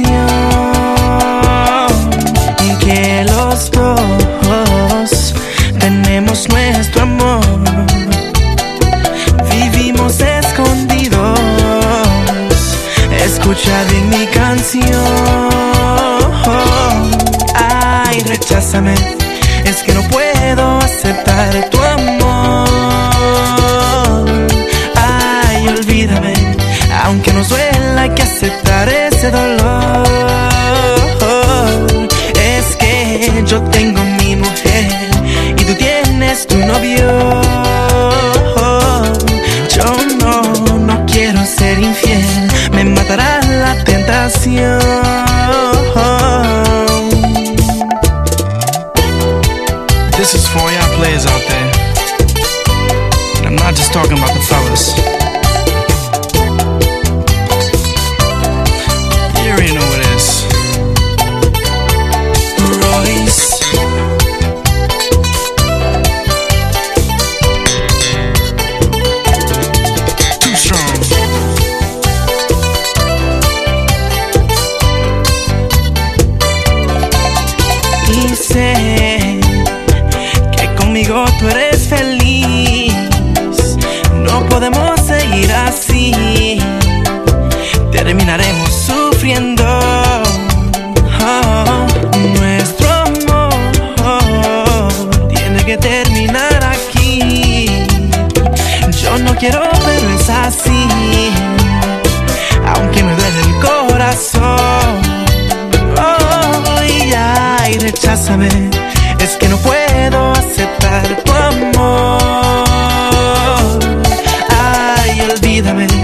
que los dos tenemos nuestro amor. Vivimos escondidos. Escucha bien mi canción. Ay, recházame, es que no puedo aceptar tu amor. Ay, olvídame, aunque nos duela hay que aceptar ese dolor. Es que yo tengo mi mujer y tú tienes tu novio. Yo no quiero ser infiel, me matará la tentación. This is for all y'all players out there. And I'm not just talking about the fellas. You already know what it is. Royce. Too strong. Y sé que conmigo tú eres feliz. No podemos seguir así, terminaremos sufriendo. Nuestro amor tiene que terminar aquí. Yo no quiero, pero es así, aunque me duele el corazón. Ay, recházame, es que no puedo aceptar tu amor. Ay, olvídame,